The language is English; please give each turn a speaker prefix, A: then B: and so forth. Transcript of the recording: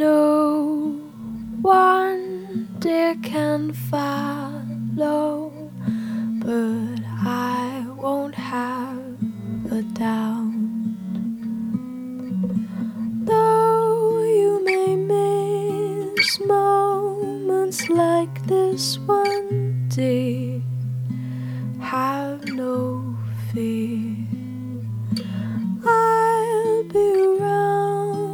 A: no one dear can follow, but I won't have a doubt. Though you may miss moments like this one, dear, have no fear.